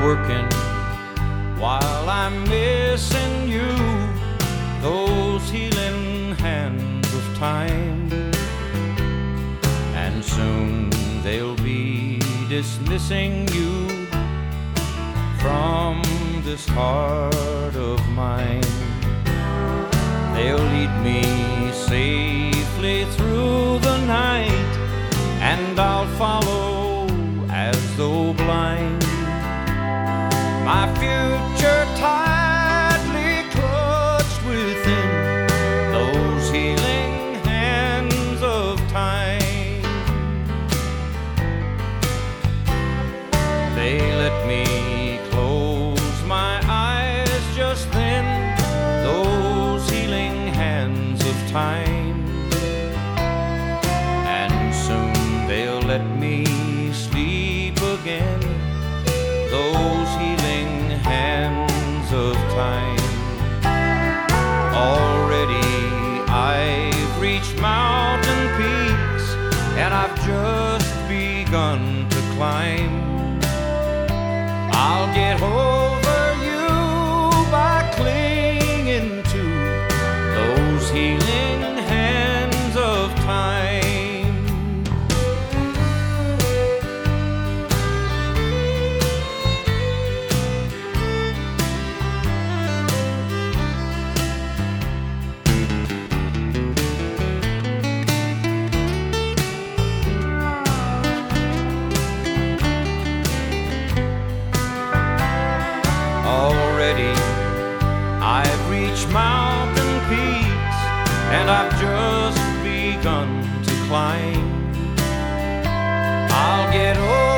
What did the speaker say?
working while I'm missing you, those healing hands of time. And soon they'll be dismissing you from this heart of mine. They'll lead me safely through the night, and I'll follow as though blind. My future tightly clutched within those healing hands of time. They let me close my eyes just then, those healing hands of time. And soon they'll let me sleep again, those healing hands of time. Already I've reached mountain peaks, and I've just begun to climb. I'll get over you by clinging to those healing hands of time. Already I've reached mountain peaks, and I've just begun to climb. I'll get over